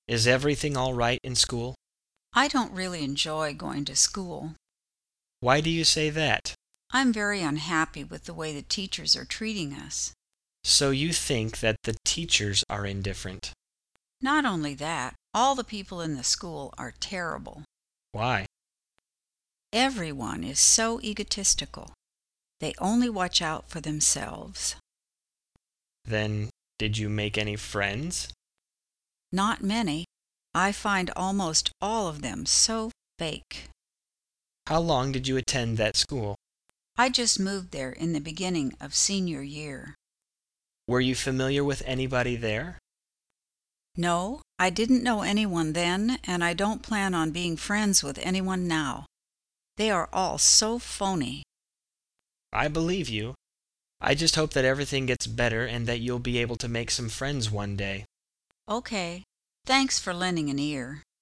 Is everything all right in school? I don't really enjoy going to school. Why do you say that? I'm very unhappy with the way the teachers are treating us. So you think that the teachers are indifferent. Not only that, all the people in the school are terrible. Why? Everyone is so egotistical. They only watch out for themselves. Then, did you make any friends? Not many. I find almost all of them so fake. How long did you attend that school? I just moved there in the beginning of senior year. Were you familiar with anybody there? No, I didn't know anyone then, and I don't plan on being friends with anyone now. They are all so phony. I believe you. I just hope that everything gets better and that you'll be able to make some friends one day. Okay, thanks for lending an ear.